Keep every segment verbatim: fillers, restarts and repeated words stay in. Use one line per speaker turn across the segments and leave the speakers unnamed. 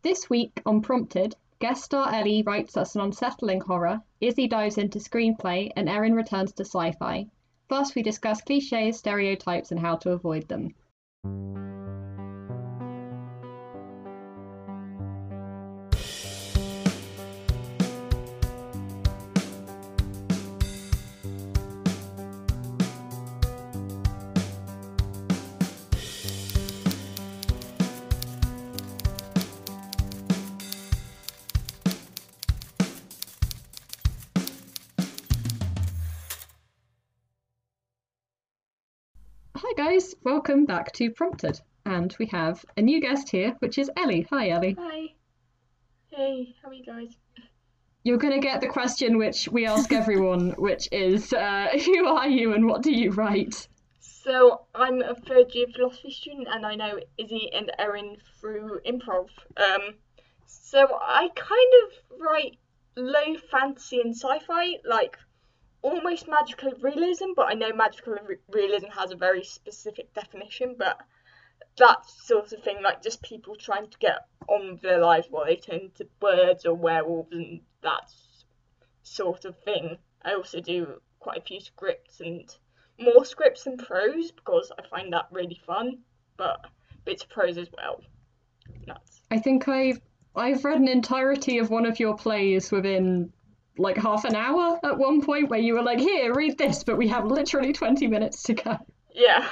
This week on Prompted, guest star Ellie writes us an unsettling horror, Izzy dives into screenplay, and Erin returns to sci-fi. First, we discuss cliches, stereotypes, and how to avoid them. Hi guys, welcome back to Prompted, and we have a new guest here, which is Ellie. Hi Ellie.
Hi. Hey, how are you guys?
You're going to get the question which we ask everyone, which is, uh, who are you and what do you write?
So, I'm a third year philosophy student and I know Izzy and Erin through improv. Um, so I kind of write low fantasy and sci-fi, like almost magical realism, but I know magical re- realism has a very specific definition, but that sort of thing, like just people trying to get on with their lives while they turn into birds or werewolves and that sort of thing. I also do quite a few scripts and more scripts than prose because I find that really fun, but bits of prose as well. Nuts.
I think I've, I've read an entirety of one of your plays within like half an hour at one point where you were like, here, read this, but we have literally twenty minutes to go.
Yeah.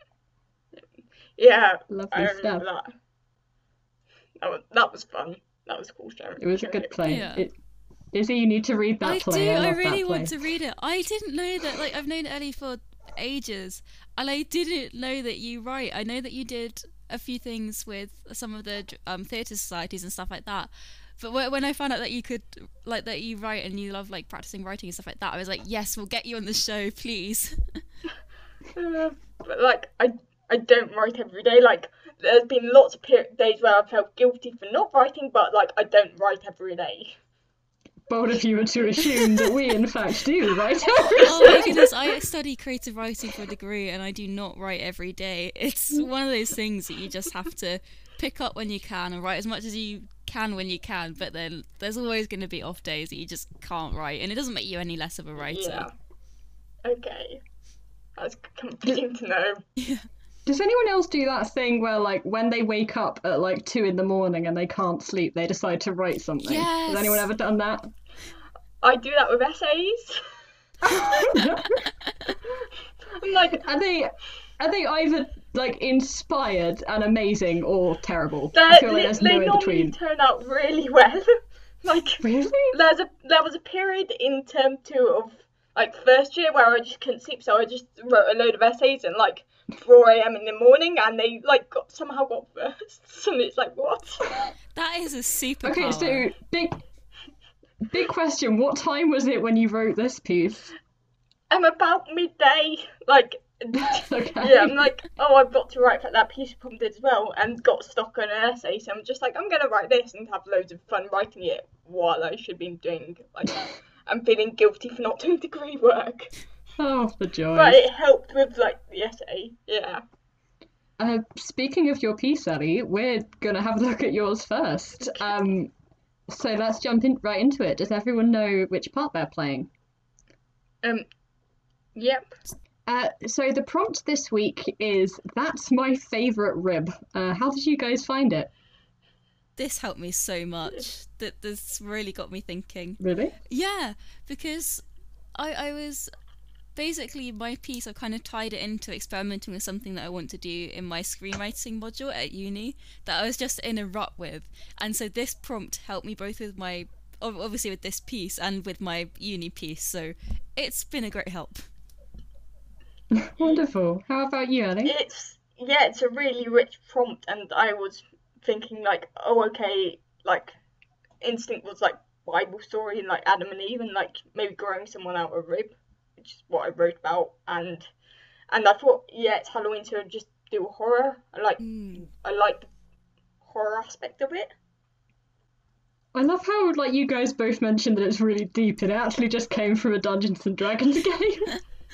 Yeah,
Lovely
I remember
stuff.
that. That was, that was fun. That was cool, Sharon.
It was a good play.
Yeah.
It, Izzy, you need to read that
I
play.
do.
I,
I
love
really
that play.
want to read it. I didn't know that. Like, I've known Ellie for ages, and I didn't know that you write. I know that you did a few things with some of the um, theatre societies and stuff like that. But wh- when I found out that you could, like, that you write and you love like practicing writing and stuff like that, I was like, yes, we'll get you on the show, please.
Uh, but like I I don't write every day. Like there's been lots of per- days where I felt guilty for not writing, but like I don't write every day.
Bold of you to assume that we in fact do, right?
Oh my goodness, I study creative writing for a degree and I do not write every day. It's one of those things that you just have to pick up when you can and write as much as you can when you can, but then there's always going to be off days that you just can't write, and it doesn't make you any less of a writer.
Yeah. Okay. That's comforting to know.
Yeah.
Does anyone else do that thing where, like, when they wake up at like two in the morning and they can't sleep, they decide to write something?
Yes.
Has anyone ever done that?
I do that with essays. I'm like,
Are they are they either like inspired and amazing or terrible? I feel like
they,
there's
they
no in
normally
between.
turn out really well. Like
Really?
there's a there was a period in term two of like first year where I just couldn't sleep, so I just wrote a load of essays and like four a.m. in the morning, and they like got somehow got firsts, and it's like what?
That is a superpower.
Okay, so big big question. What time was it when you wrote this piece?
I'm about midday, like.
Okay.
Yeah, I'm like, oh, I've got to write that piece of Prompted as well, and got stuck on an essay, so I'm just like, I'm gonna write this and have loads of fun writing it while I should be doing, like, I'm feeling guilty for not doing degree work.
Oh, the joy.
But it helped with, like, the essay, yeah.
Uh, speaking of your piece, Ellie, we're gonna have a look at yours first. Um, so let's jump in right into it. Does everyone know which part they're playing?
Um, yep.
Uh, so the prompt this week is "That's my favourite rib." Uh, how did you guys find it?
This helped me so much. That this really got me thinking.
Really?
Yeah, because I I was basically my piece. I kind of tied it into experimenting with something that I want to do in my screenwriting module at uni that I was just in a rut with, and so this prompt helped me both with my obviously with this piece and with my uni piece. So it's been a great help.
Wonderful. How about you, Ellie?
It's, yeah, it's a really rich prompt, and I was thinking, like, oh, okay, like, instinct was, like, Bible story and, like, Adam and Eve, and, like, maybe growing someone out of a rib, which is what I wrote about, and and I thought, yeah, it's Halloween, so just do a horror. I like,
Mm.
I like the horror aspect of it.
I love how like you guys both mentioned that it's really deep, and it actually just came from a Dungeons and Dragons game.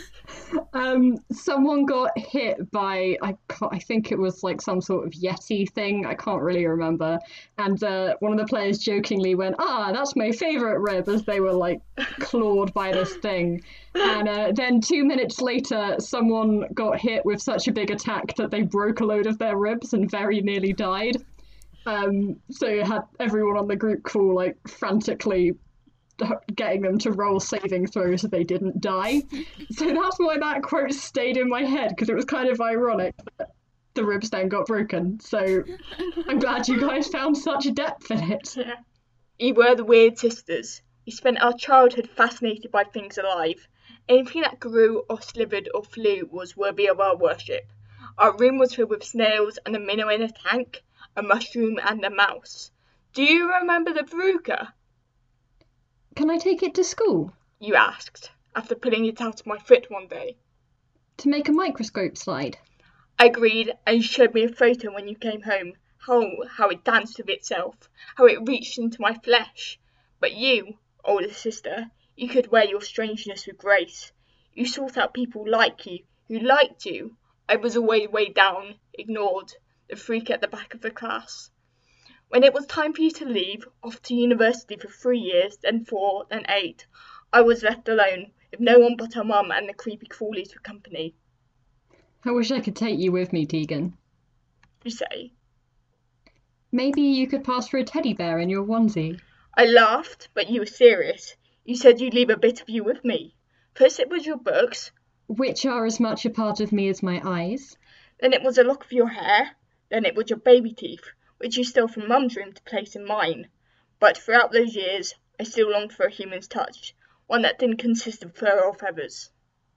Um, someone got hit by I can't, I think it was like some sort of Yeti thing. I can't really remember. And uh, one of the players jokingly went, "Ah, that's my favorite rib," as they were like clawed by this thing. And uh, then two minutes later, someone got hit with such a big attack that they broke a load of their ribs and very nearly died. Um, so you had everyone on the group call like frantically getting them to roll saving throws so they didn't die. So that's why that quote stayed in my head, because it was kind of ironic that the ribs then got broken. So I'm glad you guys found such depth in it.
Yeah. We were the Weird Sisters. We spent our childhood fascinated by things alive. Anything that grew or slithered or flew was worthy of our worship. Our room was filled with snails and a minnow in a tank, a mushroom and a mouse. Do you remember the Veruca?
Can I take it to school?
You asked, after pulling it out of my foot one day.
To make a microscope slide?
I agreed, and you showed me a photo when you came home, how, how it danced with itself, how it reached into my flesh. But you, older sister, you could wear your strangeness with grace. You sought out people like you, who liked you. I was always way down, ignored, the freak at the back of the class. When it was time for you to leave, off to university for three years, then four, then eight, I was left alone, with no one but our mum and the creepy crawlies for company.
I wish I could take you with me, Tegan.
You say?
Maybe you could pass for a teddy bear in your onesie.
I laughed, but you were serious. You said you'd leave a bit of you with me. First it was your books.
Which are as much a part of me as my eyes.
Then it was a lock of your hair. Then it was your baby teeth, which you stole from Mum's room to place in mine. But throughout those years, I still longed for a human's touch, one that didn't consist of fur or feathers.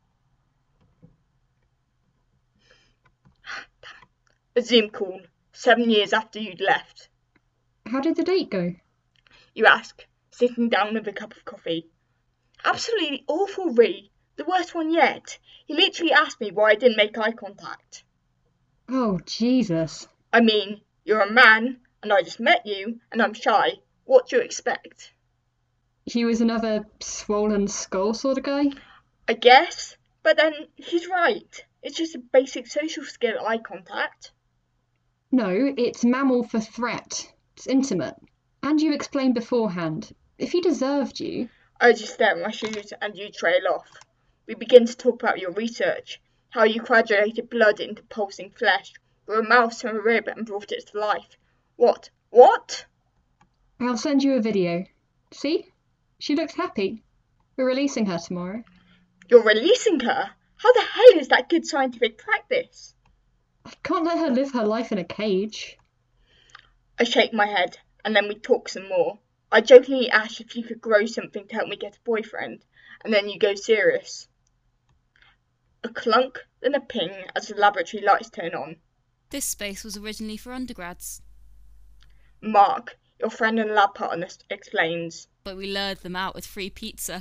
A Zoom call, seven years after you'd left.
How did the date go?
You ask, sitting down with a cup of coffee. Absolutely awful, Ree. The worst one yet. He literally asked me why I didn't make eye contact.
Oh, Jesus.
I mean, you're a man, and I just met you, and I'm shy. What do you expect?
He was another swollen skull sort of guy?
I guess, but then he's right. It's just a basic social skill, eye contact.
No, it's mammal for threat. It's intimate. And you explained beforehand. If he deserved you...
I just stare at my shoes and you trail off. We begin to talk about your research, how you coagulated blood into pulsing flesh, grew a mouse from a rib and brought it to life. What? What?
I'll send you a video. See? She looks happy. We're releasing her tomorrow.
You're releasing her? How the hell is that good scientific practice?
I can't let her live her life in a cage.
I shake my head, and then we talk some more. I jokingly ask if you could grow something to help me get a boyfriend, and then you go serious. A clunk, then a ping as the laboratory lights turn on.
This space was originally for undergrads.
Mark, your friend and lab partner, explains.
But we lured them out with free pizza.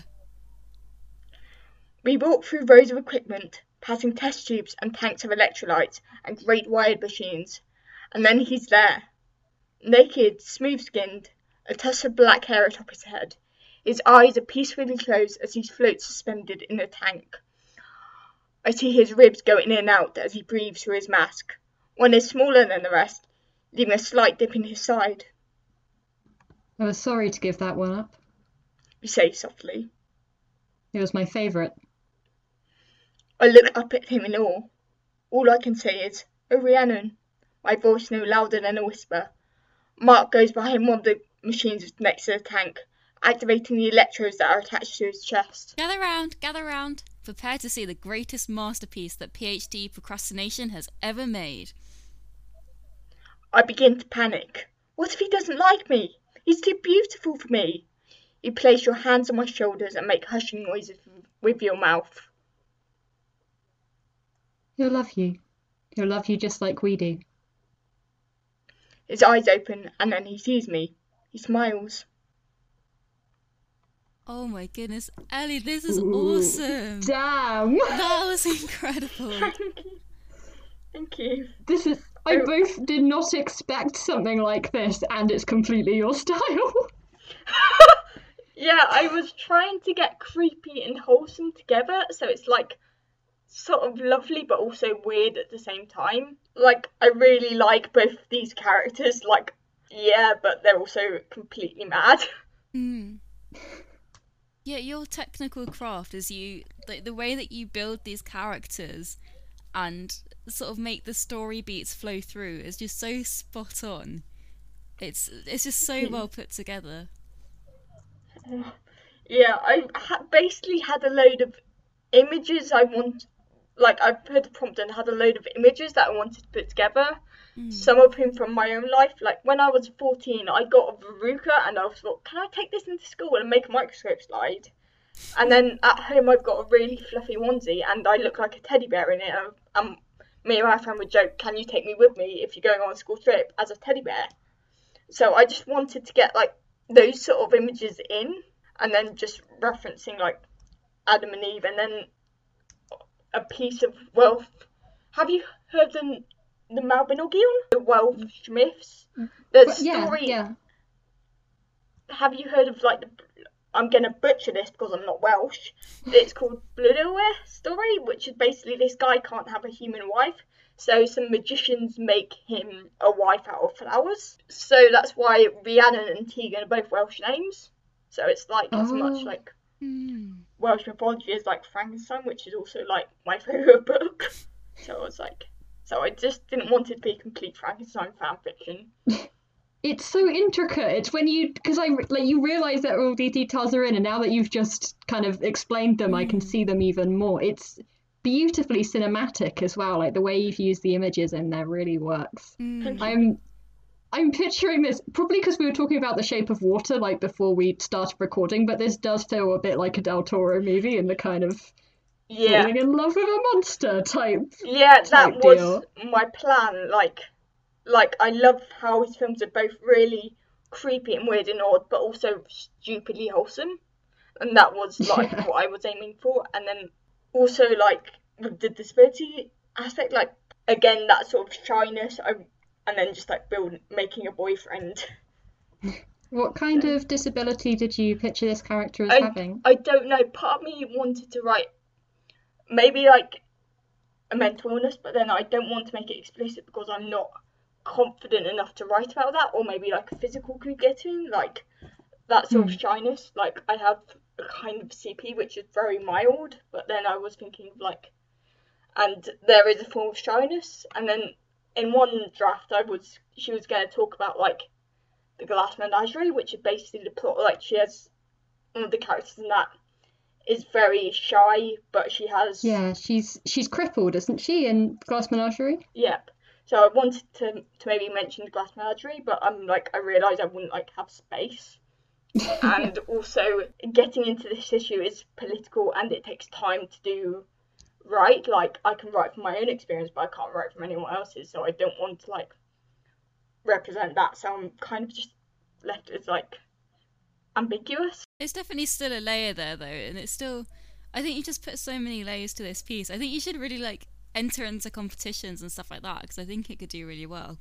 We walk through rows of equipment, passing test tubes and tanks of electrolytes and great wired machines. And then he's there. Naked, smooth-skinned, a tuft of black hair atop his head. His eyes are peacefully closed as he floats suspended in a tank. I see his ribs go in and out as he breathes through his mask. One is smaller than the rest, leaving a slight dip in his side.
I was sorry to give that one up.
We say softly.
It was my favourite.
I look up at him in awe. All I can say is, "Oh, Rhiannon," my voice no louder than a whisper. Mark goes behind one of the machines next to the tank, activating the electrodes that are attached to his chest.
Gather round, gather round. Prepare to see the greatest masterpiece that PhD procrastination has ever made.
I begin to panic. What if he doesn't like me? He's too beautiful for me. You place your hands on my shoulders and make hushing noises with your mouth.
He'll love you. He'll love you just like we do.
His eyes open and then he sees me. He smiles.
Oh my goodness, Ellie, this is
Ooh,
awesome.
Damn!
That was incredible.
Thank you. Thank you.
This is... I
Oh.
both did not expect something like this, and it's completely your style.
Yeah, I was trying to get creepy and wholesome together, so it's like sort of lovely but also weird at the same time. Like, I really like both these characters, like, yeah, but they're also completely mad.
Mm. Yeah, your technical craft is you the, the way that you build these characters and sort of make the story beats flow through is just so spot on. It's it's just so well put together.
Yeah, I ha- basically had a load of images I want, like I put the prompt and had a load of images that I wanted to put together.
Mm.
Some of them from my own life. Like when I was fourteen, I got a Veruca and I thought, can I take this into school and make a microscope slide? And then at home I've got a really fluffy onesie and I look like a teddy bear in it. And um, me and my friend would joke, can you take me with me if you're going on a school trip as a teddy bear? So I just wanted to get like those sort of images in, and then just referencing like Adam and Eve, and then a piece of Welsh. Have you heard the the Mabinogion? The Welsh myths. The
But yeah,
story.
yeah.
Have you heard of like the? I'm gonna butcher this because I'm not Welsh. It's called Blodeuwedd story, which is basically this guy can't have a human wife, so some magicians make him a wife out of flowers. So that's why Rhiannon and Tegan are both Welsh names. So it's like as much
Oh.
like
Mm.
Welsh mythology as like Frankenstein, which is also like my favourite book. So I was like, so I just didn't want it to be complete Frankenstein fan fiction.
It's so intricate. It's when you, because I like you realize that all these details are in, and now that you've just kind of explained them, I can see them even more. It's beautifully cinematic as well. Like the way you've used the images in there really works.
Mm.
I'm, I'm picturing this probably because we were talking about The Shape of Water like before we started recording, but this does feel a bit like a Del Toro movie in the kind of
Yeah,
falling in love with a monster type.
yeah, that
type
was
deal.
my plan. Like, like I love how his films are both really creepy and weird and odd, but also stupidly wholesome, and that was like
Yeah.
what I was aiming for. And then also like with the disability aspect, like again that sort of shyness. I and then just like build making a boyfriend.
What kind
So-
of disability did you picture this character as
I,
having?
I don't know. Part of me wanted to write maybe like a mental illness, but then I don't want to make it explicit because I'm not confident enough to write about that, or maybe like a physical could get in, like that sort
Hmm.
of shyness. Like I have a kind of C P which is very mild, but then I was thinking of like, and there is a form of shyness, and then in one draft I was she was going to talk about like the Glass Menagerie, which is basically the plot. Like she has one of the characters in that is very shy, but she has
Yeah, she's she's crippled, isn't she, in Glass Menagerie?
Yep. So I wanted to to maybe mention the Glass Menagerie, but I'm like I realised I wouldn't like have space. And also getting into this issue is political and it takes time to do right. Like I can write from my own experience, but I can't write from anyone else's, so I don't want to like represent that. So I'm kind of just left as like ambiguous.
It's definitely still a layer there though, and it's still. I think you just put so many layers to this piece. I think you should really like enter into competitions and stuff like that because I think it could do really well.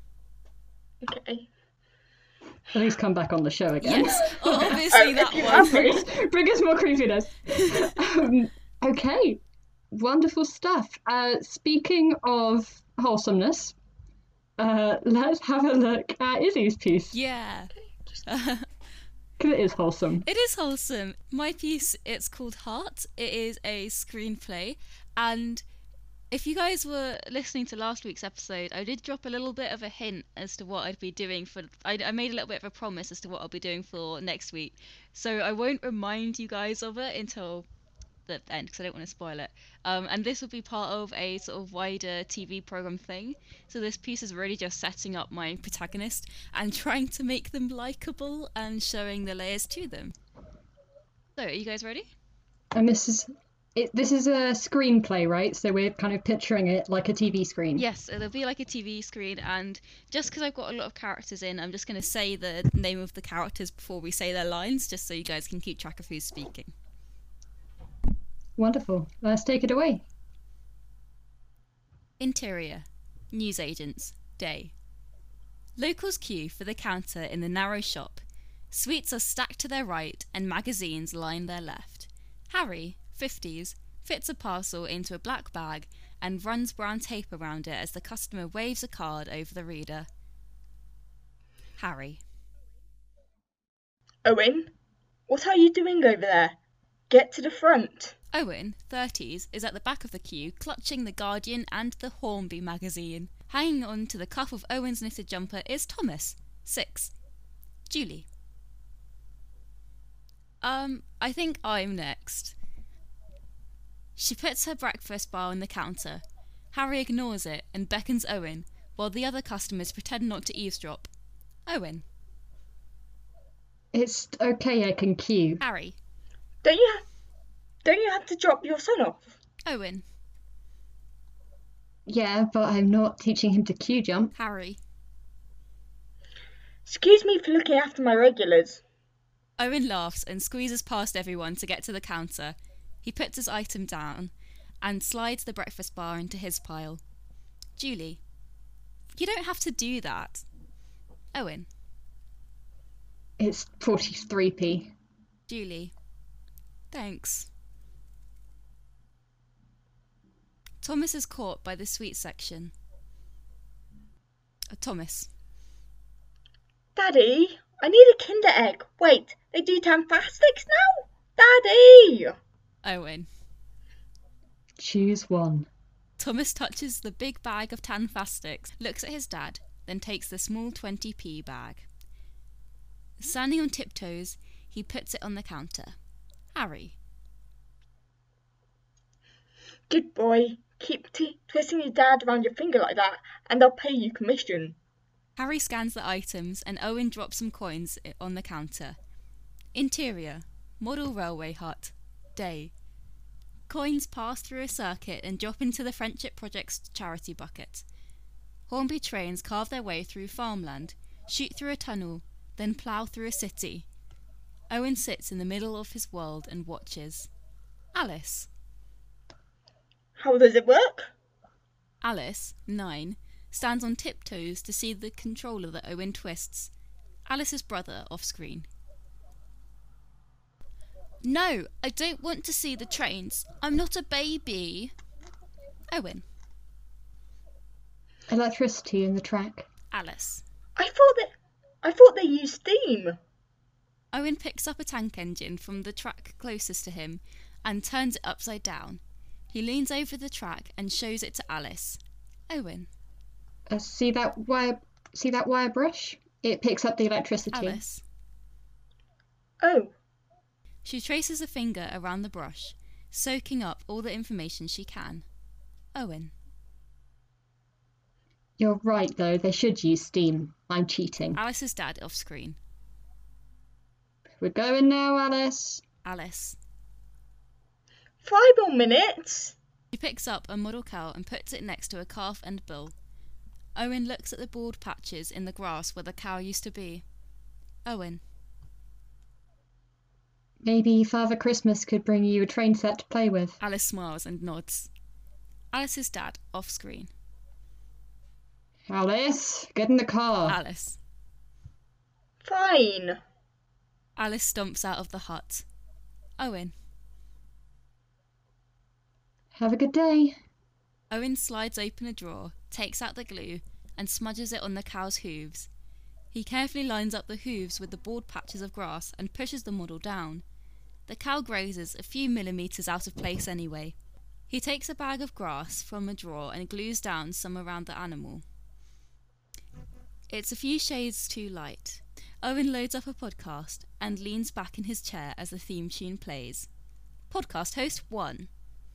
Okay.
At least come back on the show again.
Yes, obviously
Oh,
that
if you
one.
have me.
Bring us more creepiness. um, okay, wonderful stuff. Uh, speaking of wholesomeness, uh, let's have a look at Izzy's piece.
Yeah.
Because it is wholesome.
It is wholesome. My piece, it's called Heart. It is a screenplay, and if you guys were listening to last week's episode, I did drop a little bit of a hint as to what I'd be doing for. I, I made a little bit of a promise as to what I'll be doing for next week, so I won't remind you guys of it until the end because I don't want to spoil it. Um, and this will be part of a sort of wider T V program thing. So this piece is really just setting up my protagonist and trying to make them likable and showing the layers to them. So, are you guys ready?
And this is it, this is a screenplay, right? So we're kind of picturing it like a T V screen.
Yes, it'll be like a T V screen, and just because I've got a lot of characters in, I'm just going to say the name of the characters before we say their lines, just so you guys can keep track of who's speaking.
Wonderful. Let's take it away.
Interior. Newsagents. Day. Locals queue for the counter in the narrow shop. Sweets are stacked to their right and magazines line their left. Harry, fifties, fits a parcel into a black bag, and runs brown tape around it as the customer waves a card over the reader. Harry.
Owen, what are you doing over there? Get to the front.
Owen, thirties, is at the back of the queue, clutching the Guardian and the Hornby magazine. Hanging on to the cuff of Owen's knitted jumper is Thomas, six. Julie. Um, I think I'm next. She puts her breakfast bar on the counter. Harry ignores it and beckons Owen, while the other customers pretend not to eavesdrop. Owen.
It's okay, I can queue.
Harry.
Don't you have, don't you have to drop your son off?
Owen.
Yeah, but I'm not teaching him to queue jump.
Harry.
Excuse me for looking after my regulars.
Owen laughs and squeezes past everyone to get to the counter. He puts his item down and slides the breakfast bar into his pile. Julie. You don't have to do that. Owen.
It's forty-three p.
Julie. Thanks. Thomas is caught by the sweet section. Uh, Thomas.
Daddy, I need a Kinder Egg. Wait, they do Tanfastics now? Daddy!
Owen.
Choose one.
Thomas touches the big bag of Tanfastics, looks at his dad, then takes the small twenty p bag. Standing on tiptoes, he puts it on the counter. Harry.
Good boy. Keep t- twisting your dad around your finger like that, and I'll pay you commission.
Harry scans the items and Owen drops some coins on the counter. Interior. Model railway hut. Day. Coins pass through a circuit and drop into the Friendship Project's charity bucket. Hornby trains carve their way through farmland, shoot through a tunnel, then plough through a city. Owen sits in the middle of his world and watches. Alice.
How does it work?
Alice, nine, stands on tiptoes to see the controller that Owen twists. Alice's brother off screen. No, I don't want to see the trains. I'm not a baby. Owen.
Electricity in the track.
Alice.
I thought that I thought they used steam.
Owen picks up a tank engine from the track closest to him and turns it upside down. He leans over the track and shows it to Alice. Owen.
Uh, see that wire? See that wire brush? It picks up the electricity.
Alice.
Oh.
She traces a finger around the brush, soaking up all the information she can. Owen.
You're right, though. They should use steam. I'm cheating.
Alice's dad off screen.
We're going now, Alice.
Alice.
Five more minutes.
She picks up a model cow and puts it next to a calf and bull. Owen looks at the bald patches in the grass where the cow used to be. Owen.
Maybe Father Christmas could bring you a train set to play with.
Alice smiles and nods. Alice's dad off screen.
Alice, get in the car.
Alice.
Fine.
Alice stomps out of the hut. Owen.
Have a good day.
Owen slides open a drawer, takes out the glue, and smudges it on the cow's hooves. He carefully lines up the hooves with the bald patches of grass and pushes the model down. The cow grazes a few millimetres out of place anyway. He takes a bag of grass from a drawer and glues down some around the animal. It's a few shades too light. Owen loads up a podcast and leans back in his chair as the theme tune plays. Podcast host one.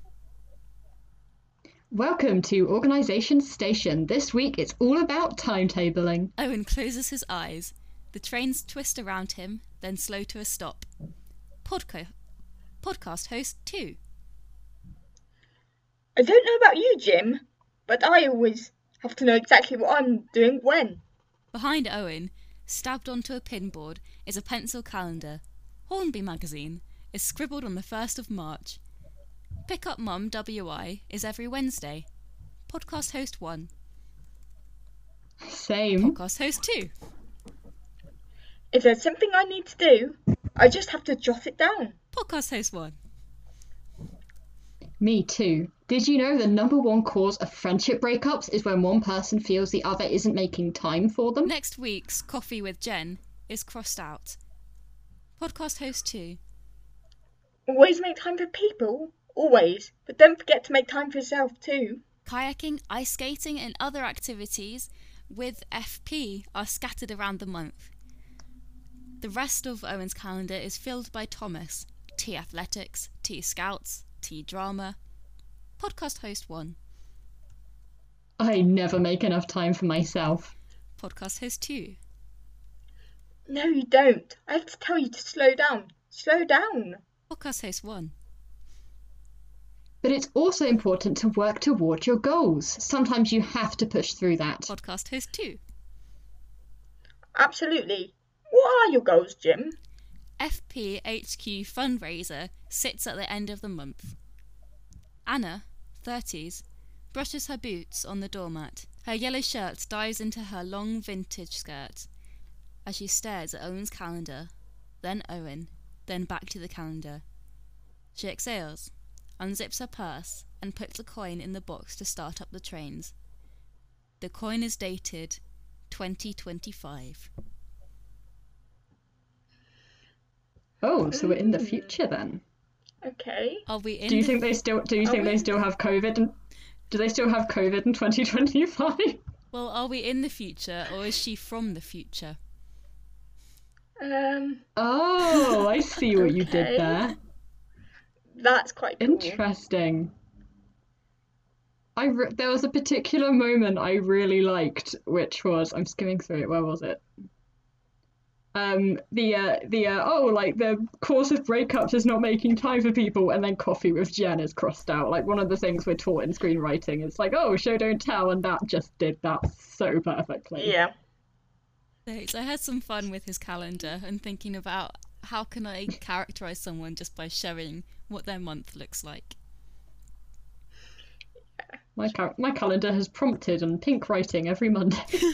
Welcome to Organisation Station. This week it's all about timetabling.
Owen closes his eyes. The trains twist around him, then slow to a stop. Podca- podcast host two.
I don't know about you, Jim, but I always have to know exactly what I'm doing when.
Behind Owen, stabbed onto a pinboard, is a pencil calendar. Hornby magazine is scribbled on the first of March. Pick Up Mum W I is every Wednesday. Podcast host one.
Same.
Podcast host two.
If there's something I need to do, I just have to jot it down.
Podcast host one.
Me too. Did you know the number one cause of friendship breakups is when one person feels the other isn't making time for them?
Next week's Coffee with Jen is crossed out. Podcast host two.
Always make time for people. Always. But don't forget to make time for yourself too.
Kayaking, ice skating, and other activities with F P are scattered around the month. The rest of Owen's calendar is filled by Thomas. T Athletics, T Scouts, T Drama. Podcast host one.
I never make enough time for myself.
Podcast host two.
No, you don't. I have to tell you to slow down. Slow down.
Podcast host one.
But it's also important to work towards your goals. Sometimes you have to push through that.
Podcast host two.
Absolutely. What are your goals, Jim?
F P H Q fundraiser sits at the end of the month. Anna, thirties, brushes her boots on the doormat. Her yellow shirt dives into her long vintage skirt as she stares at Owen's calendar, then Owen, then back to the calendar. She exhales, unzips her purse, and puts a coin in the box to start up the trains. The coin is dated twenty twenty-five.
Oh, so we're in the future then.
Okay.
Are we in
Do you
the
think they still do you
Are
think
we-
they still have COVID and do they still have COVID in twenty twenty-five?
Well, are we in the future, or is she from the future?
Um,
Oh, I see what you
Okay.
did there.
that's quite cool.
Interesting. I re- there was a particular moment I really liked, which was I'm skimming through it. Where was it? Um, the uh, the uh, oh, like the cause of breakups is not making time for people, and then coffee with Jen is crossed out. Like one of the things we're taught in screenwriting. It's like, oh, show don't tell, and that just did that so perfectly.
Yeah.
Thanks. I had some fun with his calendar and thinking about how can I characterize someone just by showing what their month looks like.
My cal- my calendar has prompted and pink writing every Monday.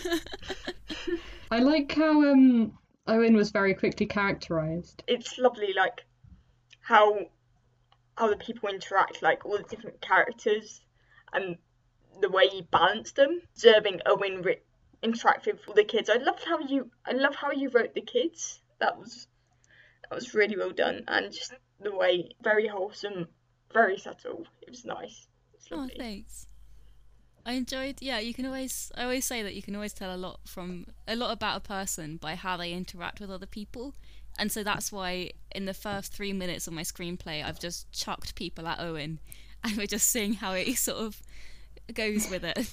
I like how um Owen was very quickly characterized.
It's lovely, like, how how the people interact, like, all the different characters, and the way you balance them. Observing Owen re- interact with all the kids. I loved how you, I love how you wrote the kids. That was, that was really well done, and just the way, very wholesome, very subtle. It was nice. It's
Oh,
lovely.
thanks. I enjoyed. Yeah, you can always. I always say that you can always tell a lot from a lot about a person by how they interact with other people, and so that's why in the first three minutes of my screenplay, I've just chucked people at Owen, and we're just seeing how he sort of goes with it.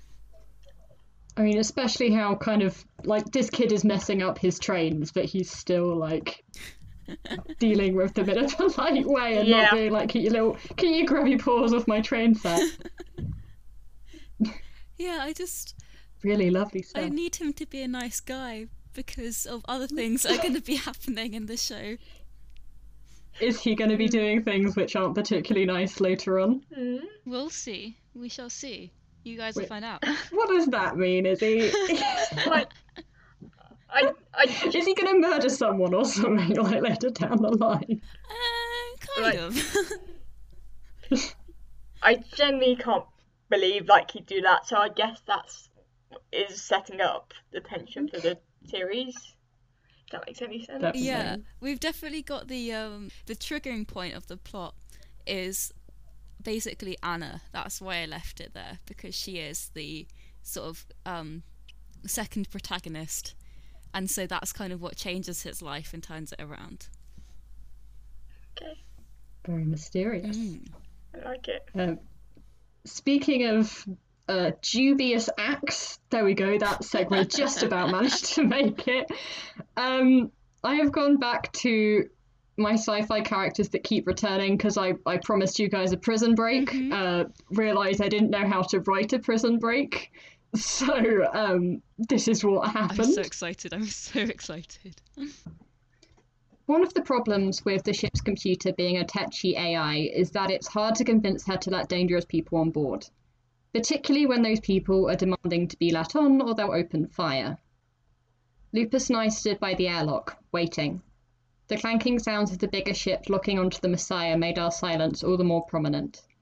I mean, especially how kind of like this kid is messing up his trains, but he's still like dealing with them in a polite way and
Yeah.
not being like, "Can you little, can you grab your paws off my train set?"
Yeah, I just
Really lovely
I
stuff.
need him to be a nice guy because of other things that are going to be happening in the show.
Is he going to be doing things which aren't particularly nice later on?
Mm.
We'll see. We shall see. You guys will
Wait.
find out.
What does that mean? Is he
Like, I, I,
is he going to murder someone or something like later down the line?
Uh, kind
Like-
of.
I genuinely can't believe like he'd do that. So I guess that's is setting up the tension for the series. If that makes any sense.
Definitely.
Yeah, we've definitely got the um the triggering point of the plot is basically Anna. That's why I left it there, because she is the sort of um second protagonist, and so that's kind of what changes his life and turns it around.
Okay,
Very mysterious.
Mm.
I like it.
Um, speaking of uh, dubious acts, there we go, that segue just about managed to make it. Um, I have gone back to my sci-fi characters that keep returning because I, I promised you guys a Prison Break.
Mhm.
Uh, realised I didn't know how to write a Prison Break. So um, this is what happened.
I'm so excited. I'm so excited.
One of the problems with the ship's computer being a tetchy A I is that it's hard to convince her to let dangerous people on board, particularly when those people are demanding to be let on or they'll open fire. Lupus and I stood by the airlock, waiting. The clanking sounds of the bigger ship locking onto the Messiah made our silence all the more prominent.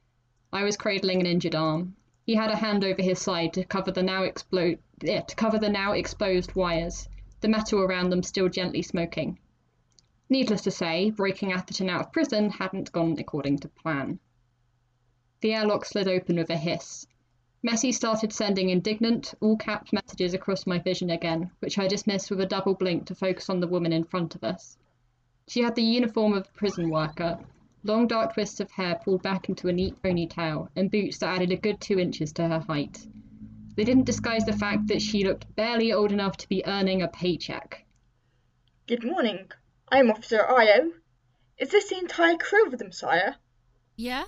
I was cradling an injured arm. He had a hand over his side to cover the now explode, yeah, to cover the now exposed wires, the metal around them still gently smoking. Needless to say, breaking Atherton out of prison hadn't gone according to plan. The airlock slid open with a hiss. Messi started sending indignant, all-caps messages across my vision again, which I dismissed with a double blink to focus on the woman in front of us. She had the uniform of a prison worker, long dark twists of hair pulled back into a neat ponytail, and boots that added a good two inches to her height. They didn't disguise the fact that she looked barely old enough to be earning a paycheck.
Good morning. I am Officer Io. Is this the entire crew of them, sire?
Yeah?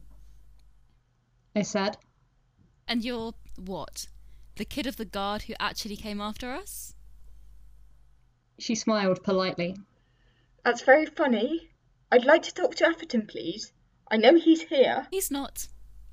I said.
And you're, what, the kid of the guard who actually came after us?
She smiled politely.
That's very funny. I'd like to talk to Atherton, please. I know he's here.
He's not.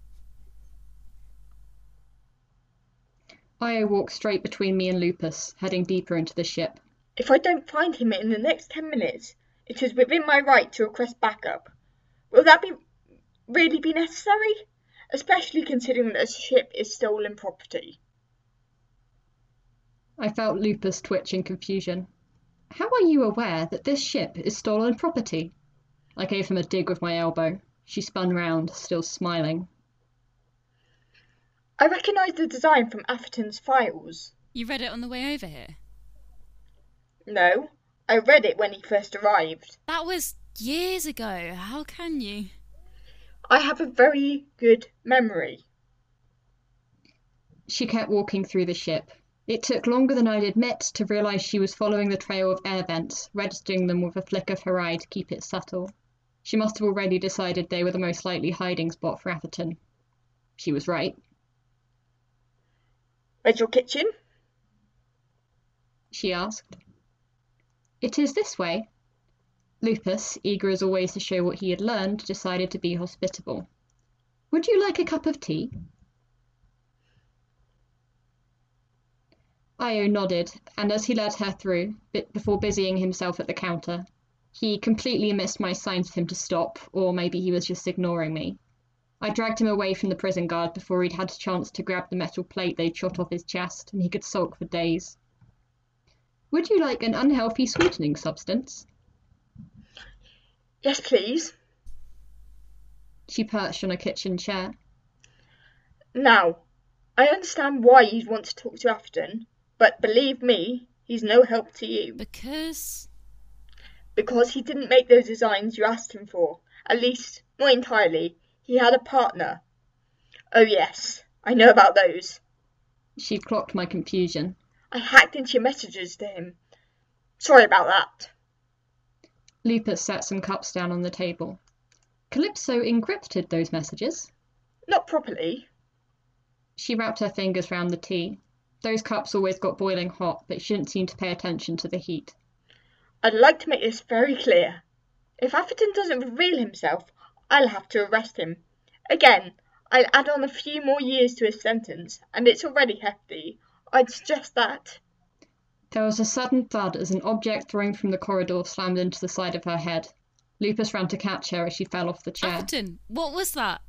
Io walked straight between me and Lupus, heading deeper into the ship.
If I don't find him in the next ten minutes, it is within my right to request backup. Will that be really be necessary? Especially considering that the ship is stolen property.
I felt Lupus twitch in confusion. How are you aware that this ship is stolen property? I gave him a dig with my elbow. She spun round, still smiling.
I recognise the design from Atherton's files.
You read it on the way over here?
No, I read it when he first arrived.
That was years ago. How can you?
I have a very good memory.
She kept walking through the ship. It took longer than I'd admit to realise she was following the trail of air vents, registering them with a flick of her eye to keep it subtle. She must have already decided they were the most likely hiding spot for Atherton. She was right.
Where's your kitchen?
She asked. It is this way. Lupus, eager as always to show what he had learned, decided to be hospitable. Would you like a cup of tea? Io nodded, and as he led her through, before busying himself at the counter, he completely missed my signs for him to stop, or maybe he was just ignoring me. I dragged him away from the prison guard before he'd had a chance to grab the metal plate they'd shot off his chest, and he could sulk for days. Would you like an unhealthy sweetening substance?
Yes, please.
She perched on a kitchen chair.
Now, I understand why you'd want to talk to Atherton, but believe me, he's no help to you.
Because?
Because he didn't make those designs you asked him for. At least, not entirely. He had a partner. Oh yes, I know about those.
She clocked my confusion.
I hacked into your messages to him. Sorry about that.
Lupus set some cups down on the table. Calypso encrypted those messages?
Not properly.
She wrapped her fingers round the tea. Those cups always got boiling hot, but she didn't seem to pay attention to the heat.
I'd like to make this very clear. If Atherton doesn't reveal himself, I'll have to arrest him. Again, I'll add on a few more years to his sentence, and it's already hefty. I'd suggest that.
There was a sudden thud as an object thrown from the corridor slammed into the side of her head. Lupus ran to catch her as she fell off the chair.
Atherton, what was that?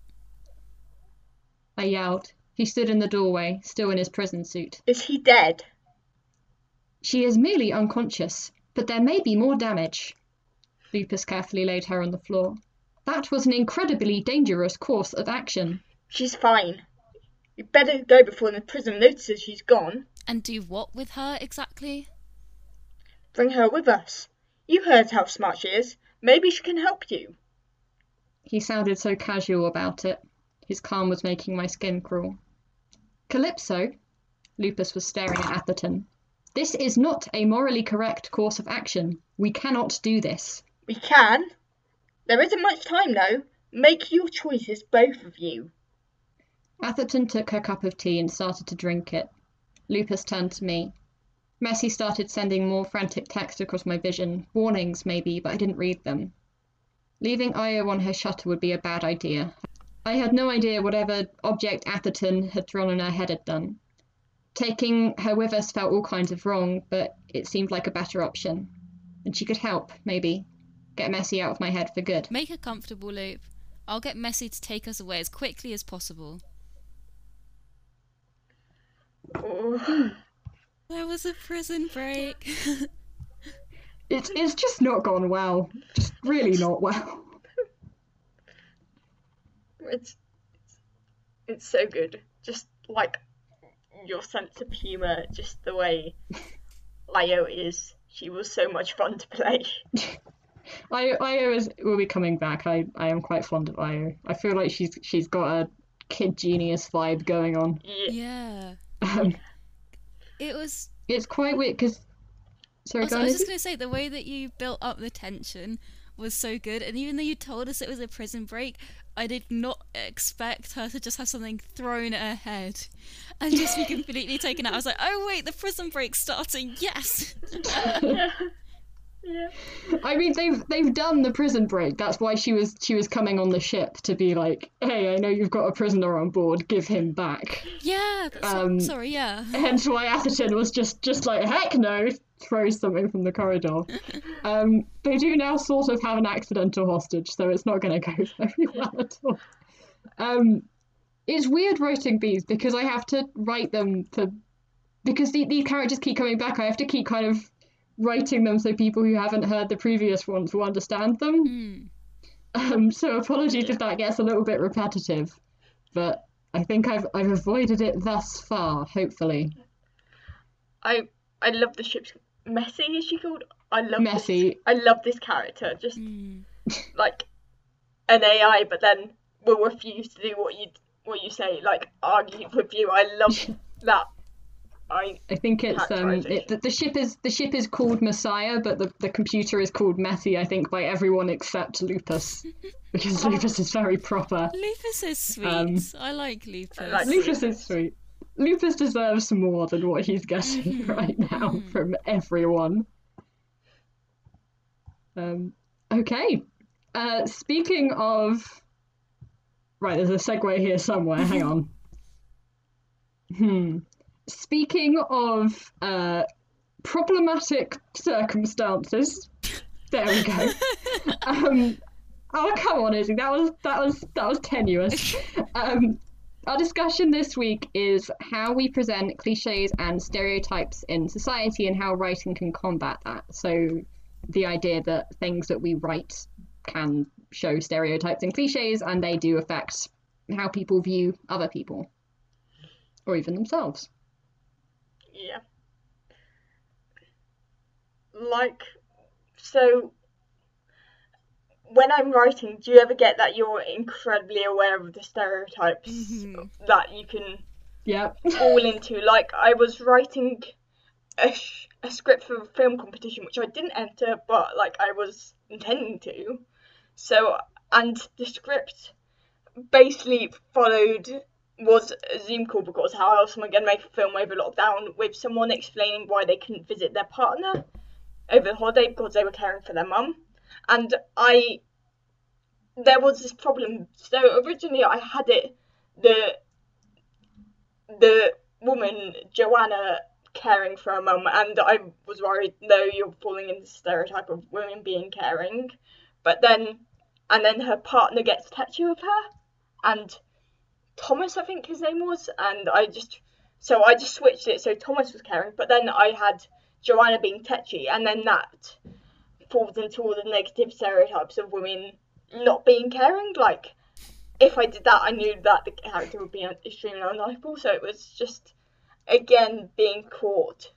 I yelled. He stood in the doorway, still in his prison suit.
Is he dead?
She is merely unconscious, but there may be more damage. Lupus carefully laid her on the floor. That was an incredibly dangerous course of action.
She's fine. You'd better go before the prison notices she's gone.
And do what with her, exactly?
Bring her with us. You heard how smart she is. Maybe she can help you.
He sounded so casual about it. His calm was making my skin crawl. Calypso? Lupus was staring at Atherton. This is not a morally correct course of action. We cannot do this.
We can. There isn't much time, though. Make your choices, both of you.
Atherton took her cup of tea and started to drink it. Lupus turned to me. Messi started sending more frantic text across my vision, warnings maybe, but I didn't read them. Leaving Io on her shutter would be a bad idea. I had no idea whatever object Atherton had thrown on her head had done. Taking her with us felt all kinds of wrong, but it seemed like a better option. And she could help, maybe. Get Messi out of my head for good.
Make her comfortable, Loop. I'll get Messi to take us away as quickly as possible.
Oh.
There was a prison break.
It's it's just not gone well. Just really not well.
It's it's so good. Just like your sense of humour, just the way Io is. She was so much fun to play.
Io, Io is will be coming back. I, I am quite fond of Io. I feel like she's she's got a kid genius vibe going on.
Yeah.
Yeah.
Um,
It was.
it's quite weird because. Sorry,
Also,
go
I
on,
was just
Izzy?
going to say, the way that you built up the tension was so good. And even though you told us it was a prison break, I did not expect her to just have something thrown at her head and just be completely taken out. I was like, oh, wait, the prison break's starting. Yes.
Yeah. Yeah.
I mean, they've they've done the prison break. That's why she was she was coming on the ship to be like, hey, I know you've got a prisoner on board. Give him back.
Yeah. That's
Um,
sorry, yeah.
Hence why Atherton was just just like, heck no, throws something from the corridor. Um, they do now sort of have an accidental hostage, so it's not going to go very well at all. Um, it's weird writing these because I have to write them for because the, these characters keep coming back. I have to keep kind of writing them so people who haven't heard the previous ones will understand them.
Mm.
Um, so apologies if that gets a little bit repetitive, but I think I've I've avoided it thus far. Hopefully,
I I love the ship's Messi. Is she called? I love This,
Messi.
I love this character. Just
Mm.
like an A I, but then will refuse to do what you what you say. Like argue with you. I love that. I
I think it's um it,
Characterization.
the, the ship is the ship is called Messiah, but the, the computer is called Messi. I think by everyone except Lupus, because Lupus is very proper.
Lupus is sweet.
Um,
I like Lupus.
I like
Lupus is sweet. Lupus deserves more than what he's getting
Mhm,
right now
mhm.
from everyone. Um, okay. Uh, speaking of, right, there's a segue here somewhere. Hang on. Hmm. Speaking of uh, problematic circumstances, there we go. Um, oh come on, Izzy, that was that was that was tenuous. Um, our discussion this week is how we present cliches and stereotypes in society and how writing can combat that. So the idea that things that we write can show stereotypes and cliches, and they do affect how people view other people or even themselves.
yeah. Like so. When I'm writing, do you ever get that you're incredibly aware of the stereotypes
Mhm.
that you can
Yep.
fall into? Like, I was writing a, sh- a script for a film competition, which I didn't enter, but, like, I was intending to. So, and the script basically followed, was a Zoom call because how else am I going to make a film over lockdown with someone explaining why they couldn't visit their partner over the holiday because they were caring for their mum. And I, there was this problem. So originally I had it, the, the woman, Joanna, caring for her mum, and I was worried, no, you're falling into the stereotype of women being caring. But then, and then her partner gets touchy with her, and Thomas, I think his name was, and I just, so I just switched it, so Thomas was caring, but then I had Joanna being touchy, and then that falls into all the negative stereotypes of women not being caring. Like, if I did that, I knew that the character would be extremely unlikable, so it was just, again, being caught.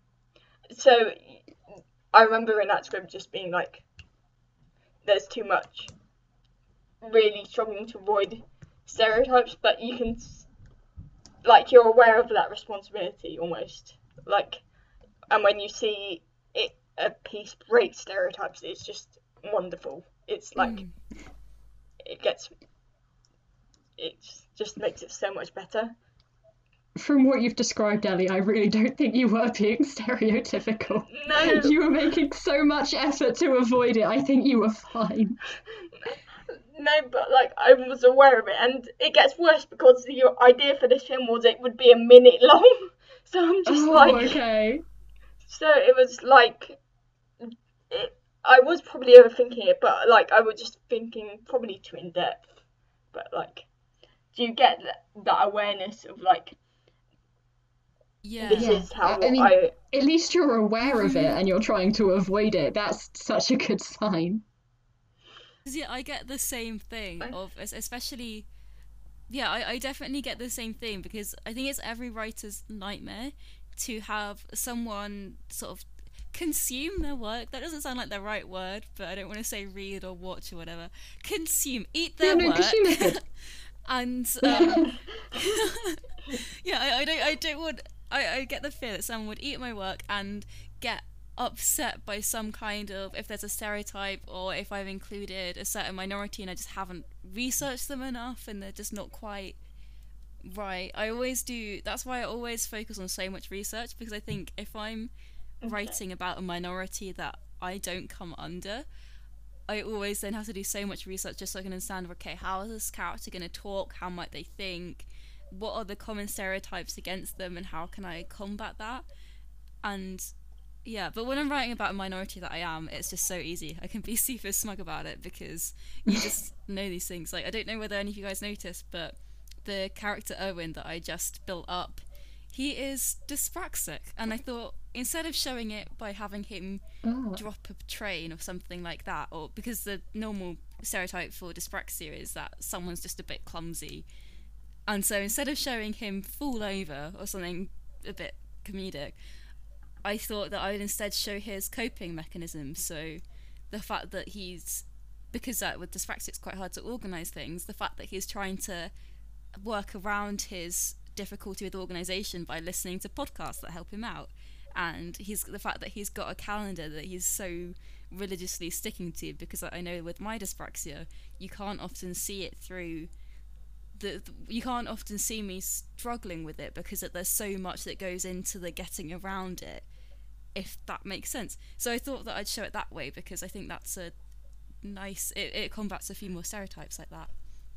So, I remember in that script just being like, there's too much, really struggling to avoid stereotypes, but you can, like, you're aware of that responsibility, almost. Like, and when you see it, a piece break stereotypes, it's just wonderful. It's like
Mm.
it gets it just makes it so much better.
From what you've described, Ellie, I really don't think you were being stereotypical.
No,
You were making so much effort to avoid it. I think you were fine.
no, but like I was aware of it, and it gets worse because the idea for this film was it would be a minute long. So I'm just
Oh,
like,
okay.
so it was like, it, I was probably overthinking it, but like I was just thinking probably too in depth. But like, do you get that, that awareness of like,
Yeah.
this
Yeah,
is how
I I mean,
I
at least you're aware of it and you're trying to avoid it. That's such a good sign.
'Cause, yeah, I get the same thing of, es- especially, yeah, I, I definitely get the same thing because I think it's every writer's nightmare to have someone sort of consume their work. That doesn't sound like the right word, but I don't want to say read or watch or whatever. Consume, eat
Yeah,
their
no,
work.
consume is good.
And um, yeah, I, I don't, I don't want. I, I get the fear that someone would eat my work and get upset by some kind of, if there's a stereotype or if I've included a certain minority and I just haven't researched them enough and they're just not quite right. I always do. That's why I always focus on so much research, because I think if I'm writing about a minority that I don't come under, I always then have to do so much research just so I can understand, okay, how is this character going to talk? How might they think? What are the common stereotypes against them, and how can I combat that? And yeah, but when I'm writing about a minority that I am, it's just so easy. I can be super smug about it because you just know these things. Like, I don't know whether any of you guys noticed, but the character Erwin that I just built up, he is dyspraxic, and I thought instead of showing it by having him
Oh.
drop a train or something like that, or because the normal stereotype for dyspraxia is that someone's just a bit clumsy, and so instead of showing him fall over or something a bit comedic, I thought that I would instead show his coping mechanism. So the fact that he's, because uh, with dyspraxia it's quite hard to organise things, the fact that he's trying to work around his difficulty with organisation by listening to podcasts that help him out, and he's the fact that he's got a calendar that he's so religiously sticking to, because I know with my dyspraxia you can't often see it through the, the you can't often see me struggling with it because it, there's so much that goes into the getting around it, if that makes sense. So I thought that I'd show it that way because I think that's a nice, it, it combats a few more stereotypes like that.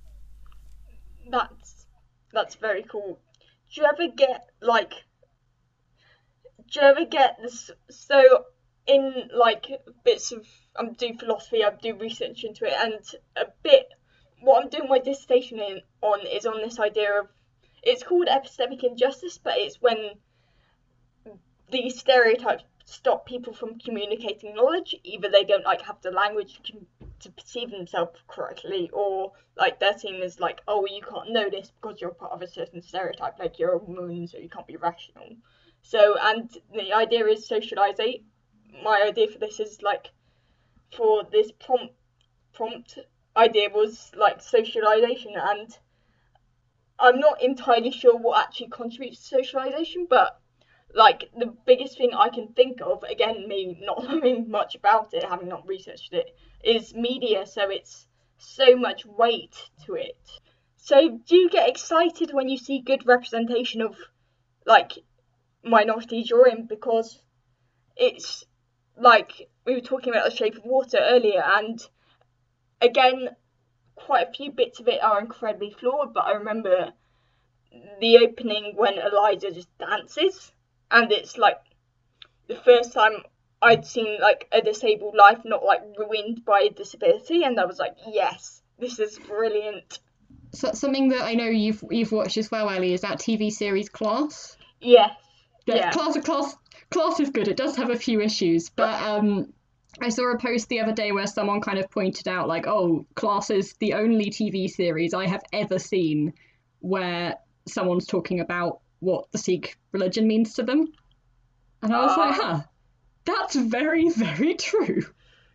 that's that's very cool. Do you ever get like do you ever get this, so in like bits of, I'm doing philosophy, I do research into it, and a bit what I'm doing my dissertation in on is on this idea of, it's called epistemic injustice, but it's when these stereotypes stop people from communicating knowledge. Either they don't like have the language to, to perceive themselves correctly, or like they're seen as like, oh, you can't know this because you're part of a certain stereotype, like you're a woman so you can't be rational. So, and the idea is socializate. My idea for this is like, for this prompt prompt idea was like socialization, and I'm not entirely sure what actually contributes to socialization, but like the biggest thing I can think of, again, me not knowing much about it, having not researched it, is media. So it's so much weight to it. So do you get excited when you see good representation of like minorities you're in? Because it's like, we were talking about The Shape of Water earlier, and again, quite a few bits of it are incredibly flawed, but I remember the opening when Eliza just dances, and it's like the first time I'd seen like a disabled life not like ruined by a disability, and I was like, yes, this is brilliant.
So, something that I know you've you've watched as well, Ellie, is that T V series Class.
Yes.
Yeah,
Yeah.
Class, Class, Class is good. It does have a few issues, but um, I saw a post the other day where someone kind of pointed out, like, oh, Class is the only T V series I have ever seen where someone's talking about what the Sikh religion means to them. And I was like,
Uh,
huh, that's very, very true.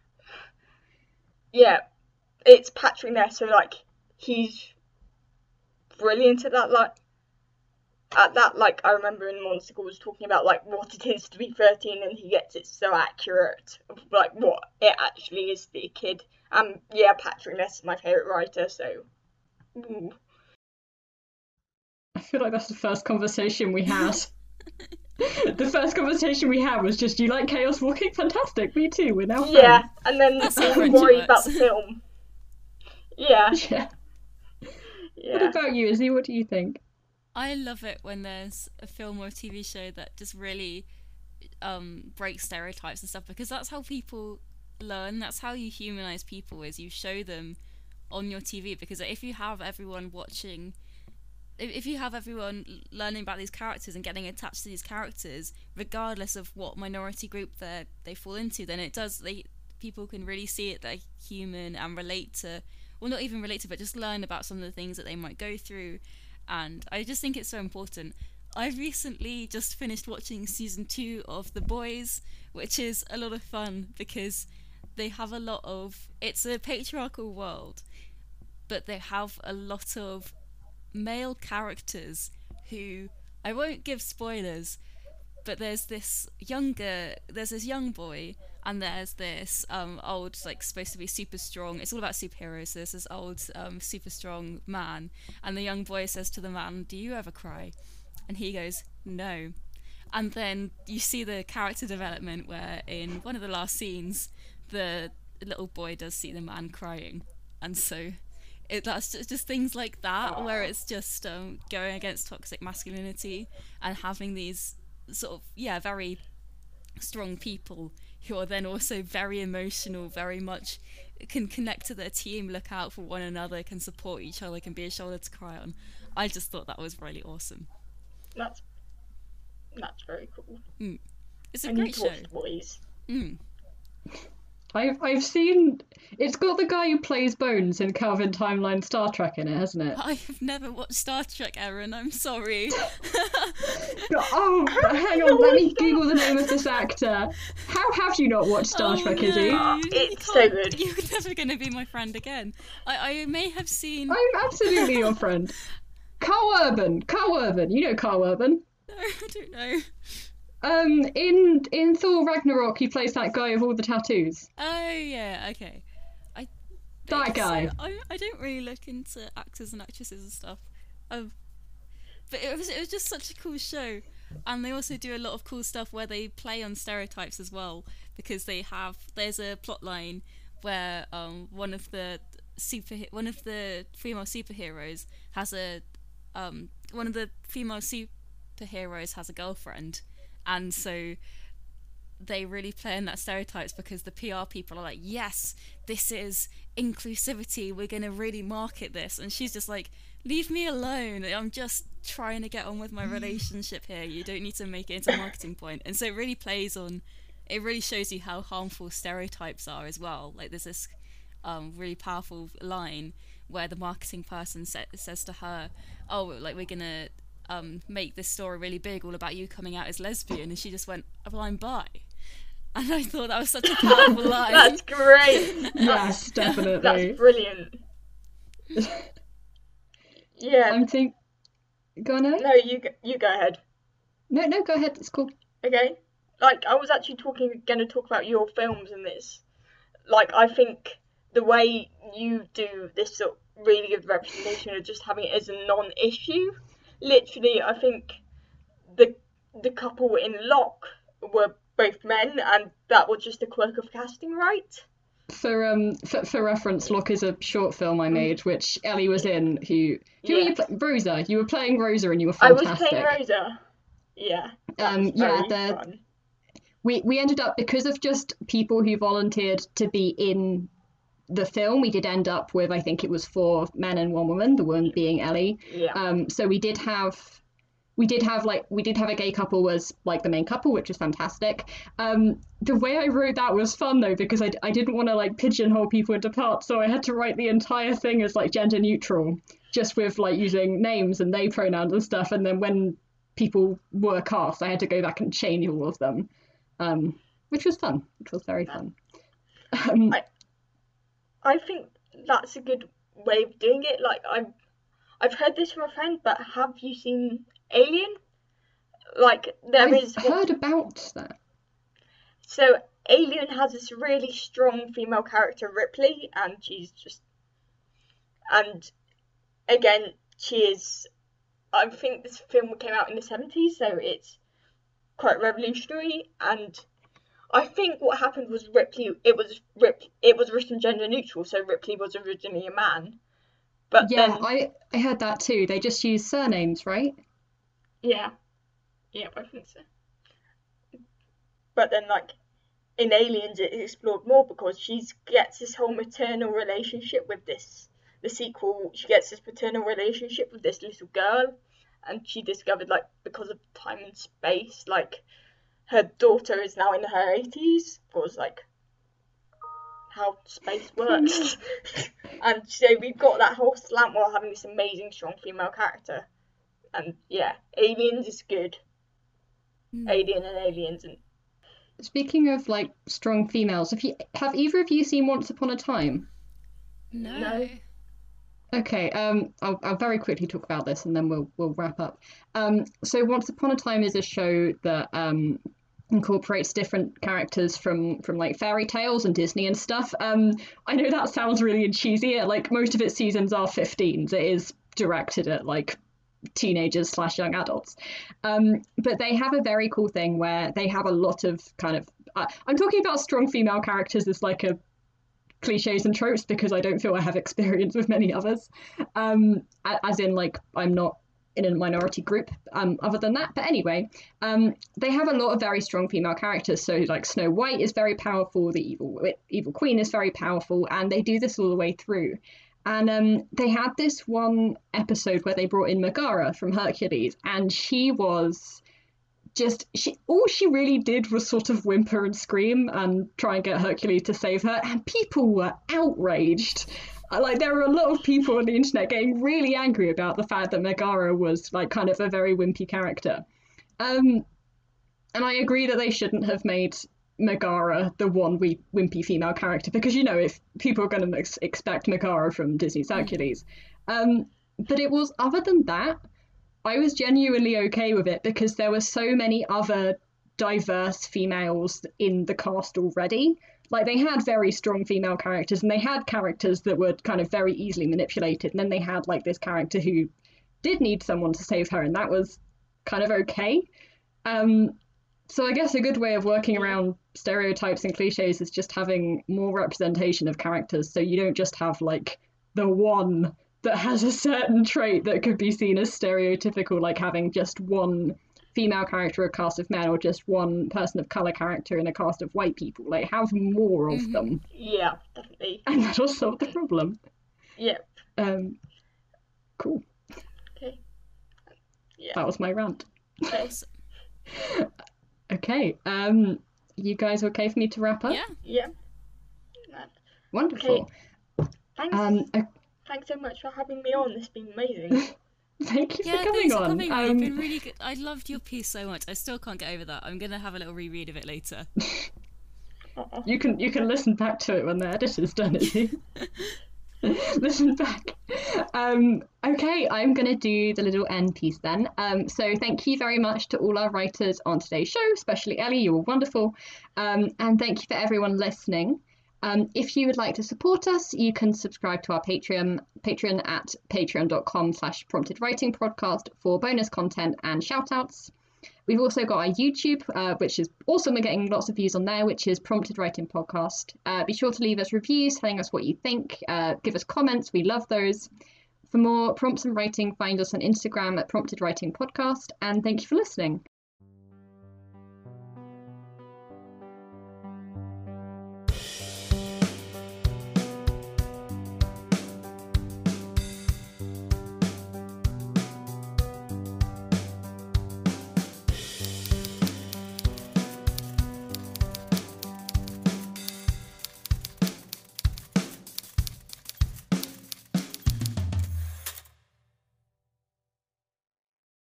yeah, it's Patrick there, so like he's brilliant at that. Like at that, like I remember in Monster was talking about like what it is to be thirteen, and he gets it so accurate of like what it actually is to be a kid. Um, yeah, Patrick Ness is my favorite writer, so. Ooh.
I feel like that's the first conversation we had. The first conversation we had was just, you like Chaos Walking? Fantastic, me too, we're now friends.
Yeah, and then
That's how
being
friendship
worried about the
works.
film. Yeah,
Yeah. What
yeah.
about you, Izzy? What do you think?
I love it when there's a film or a T V show that just really um, breaks stereotypes and stuff, because that's how people learn. That's how you humanize people, is you show them on your T V. Because if you have everyone watching, if if you have everyone learning about these characters and getting attached to these characters, regardless of what minority group they they fall into, then it does. They people can really see it. They're human and relate to, well, not even relate to, but just learn about some of the things that they might go through. And I just think it's so important. I recently just finished watching season two of The Boys, which is a lot of fun because they have a lot of, it's a patriarchal world, but they have a lot of male characters who, I won't give spoilers, but there's this younger, there's this young boy, and there's this um, old, like, supposed to be super strong, it's all about superheroes, so there's this old, um, super strong man, and the young boy says to the man, "Do you ever cry?" And he goes, "No." And then you see the character development where in one of the last scenes, the little boy does see the man crying. And so it, that's just, just things like that, where it's just um, going against toxic masculinity and having these sort of, yeah, very strong people who are then also very emotional, very much can connect to their team, look out for one another, can support each other, can be a shoulder to cry on. I just thought that was really awesome.
That's that's very cool.
Mm. It's a
I
great
need to
show.
watch The Boys.
Mm.
I've I've seen it's got the guy who plays Bones in Calvin Timeline Star Trek in it, hasn't it?
I've never watched Star Trek, Erin. I'm sorry.
Oh, hang on, let me Google the name of this actor. How have you not watched Star
Oh,
Trek,
no.
Izzy?
Uh,
You
it's so
can't-
good.
You're never going to be my friend again. I, I may have seen.
I'm absolutely your friend. Carl Urban, Carl Urban, you know Carl Urban.
No, I don't know.
Um, in in Thor Ragnarok, he plays that guy with all the tattoos.
Oh yeah, okay. I
That
think
guy.
So. I I don't really look into actors and actresses and stuff. Um, but it was it was just such a cool show, and they also do a lot of cool stuff where they play on stereotypes as well, because they have there's a plot line where um one of the super one of the female superheroes has a um one of the female superheroes has a girlfriend. And so they really play in that stereotypes because the P R people are like, yes, this is inclusivity, we're going to really market this. And she's just like, leave me alone, I'm just trying to get on with my relationship here, you don't need to make it into a marketing point. And so it really plays on, it really shows you how harmful stereotypes are as well. Like there's this um, really powerful line where the marketing person sa- says to her, oh, like we're going to Um, make this story really big, all about you coming out as lesbian, and she just went, "Well, I'm bi," and I thought that was such a powerful line.
That's great.
Yes, definitely.
That's brilliant. Yeah.
I'm think. Go on, Ellie?
No, you go, you go ahead.
No, no, go ahead. It's cool.
Okay. Like I was actually talking, going to talk about your films in this. Like I think the way you do this sort of really good representation of just having it as a non-issue. Literally, I think the the couple in Locke were both men, and that was just a quirk of casting, right?
For um for, for reference, Locke is a short film I made, which Ellie was in. Who who were
Yeah.
you pl- Rosa? You were playing Rosa, and you were
I was
fantastic.
playing Rosa. Yeah. that
Um,
was
yeah,
very
the-
fun.
We we ended up, because of just people who volunteered to be in the film, we did end up with, I think it was four men and one woman, the one being Ellie.
Yeah.
Um, so we did have, we did have like, we did have a gay couple was like the main couple, which was fantastic. Um, the way I wrote that was fun though, because I, I didn't want to like pigeonhole people into parts, so I had to write the entire thing as like gender neutral, just with like using names and they pronouns and stuff. And then when people were cast, I had to go back and change all of them, um, which was fun, which was very fun. Um,
I- I think that's a good way of doing it. Like I've I've heard this from a friend, but have you seen Alien? Like there
I've
is
heard about that.
so Alien has this really strong female character, Ripley, and she's just and again she is. I think this film came out in the seventies, so it's quite revolutionary. And I think what happened was Ripley. It was Rip. It was written gender neutral, so Ripley was originally a man. But
Yeah,
then,
I, I heard that too. They just use surnames, right?
yeah, yeah, I think so. But then, like, in Aliens it is explored more because she gets this whole maternal relationship with this. The sequel, she gets this paternal relationship with this little girl, and she discovered, like, because of time and space, like, her daughter is now in her eighties, because, like, how space works. And so we've got that whole slant while having this amazing, strong female character. And yeah, Aliens is good. Mm. Alien and Aliens. And
speaking of, like, strong females, have you have either of you seen Once Upon a Time?
No.
No.
Okay, um, I'll, I'll very quickly talk about this and then we'll we'll wrap up. Um, so Once Upon a Time is a show that um incorporates different characters from from like fairy tales and Disney and stuff. Um, I know that sounds really cheesy. Like, most of its seasons are fifteens. It is directed at like teenagers slash young adults. Um, but they have a very cool thing where they have a lot of kind of. Uh, I'm talking about strong female characters as like a cliches and tropes because I don't feel I have experience with many others. Um, as in, like, I'm not in a minority group um, other than that. But anyway, um, they have a lot of very strong female characters. So, like, Snow White is very powerful, the evil evil queen is very powerful, and they do this all the way through. And um, they had this one episode where they brought in Megara from Hercules, and she was just, she, all she really did was sort of whimper and scream and try and get Hercules to save her, and people were outraged. Like, there were a lot of people on the internet getting really angry about the fact that Megara was, like, kind of a very wimpy character. Um, and I agree that they shouldn't have made Megara the one we, wimpy female character, because, you know, if people are going to ex- expect Megara from Disney's Hercules. Um, but it was, other than that, I was genuinely okay with it because there were so many other diverse females in the cast already. Like, they had very strong female characters, and they had characters that were kind of very easily manipulated, and then they had, like, this character who did need someone to save her, and that was kind of okay. Um, so I guess a good way of working around stereotypes and cliches is just having more representation of characters, so you don't just have, like, the one that has a certain trait that could be seen as stereotypical, like having just one female character, a cast of men, or just one person of colour character in a cast of white people. Like, have more of mm-hmm. them.
Yeah, definitely.
And that'll solve the problem.
Yeah.
Um, cool.
Okay. Yeah.
That was my rant.
Okay.
Okay. Um, you guys okay for me to wrap up?
Yeah.
Yeah.
Wonderful.
Okay. Thanks.
Um, uh,
Thanks so much for having me on. It's been amazing.
Thank you
yeah,
for coming
thanks
on.
For coming on.
Um,
It's been really good. I loved your piece so much. I still can't get over that. I'm gonna have a little reread of it later.
You can you can listen back to it when the editor's done it. Listen back. Um, okay, I'm going to do the little end piece then. Um, so thank you very much to all our writers on today's show, especially Ellie, you were wonderful. Um, and thank you for everyone listening. Um, if you would like to support us, you can subscribe to our Patreon, Patreon at patreon.com slash prompted writing podcast for bonus content and shout outs. We've also got our YouTube, uh, which is also we're getting lots of views on there, which is Prompted Writing Podcast. Uh, be sure to leave us reviews, telling us what you think. Uh, give us comments. We love those. For more prompts and writing, find us on Instagram at Prompted Writing Podcast. And thank you for listening.